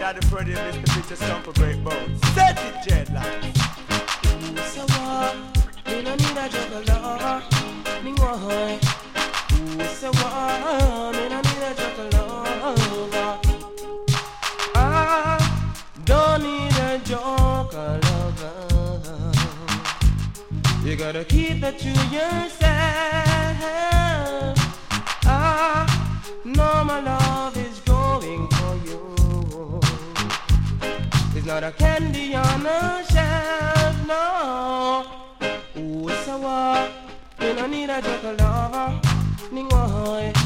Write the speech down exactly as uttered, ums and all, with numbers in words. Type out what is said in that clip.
are the pretty Mister Peter Stump a great bones. Set it, dreadlocks. So what? Me no need a jug of love. Me why? So what? Me no need a jug of love. I don't need a jug of love. You gotta keep it to yourself. I know my love is growing for you. It's not a candy on a shelf, no. Ooh, so what? You don't need a jug of love. Ning why?